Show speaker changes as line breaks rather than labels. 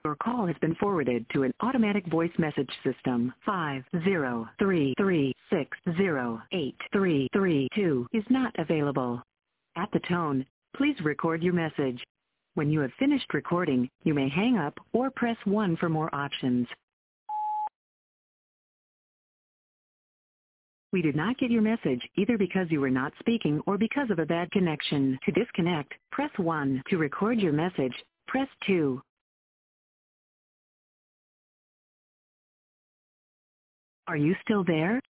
Your call has been forwarded to an automatic voice message system. 50336083332 is not available. At the tone, please record your message. When you have finished recording, you may hang up or press 1 for more options. We did not get your message either because you were not speaking or because of a bad connection. To disconnect, press 1. To record your message, press 2. Are you still there?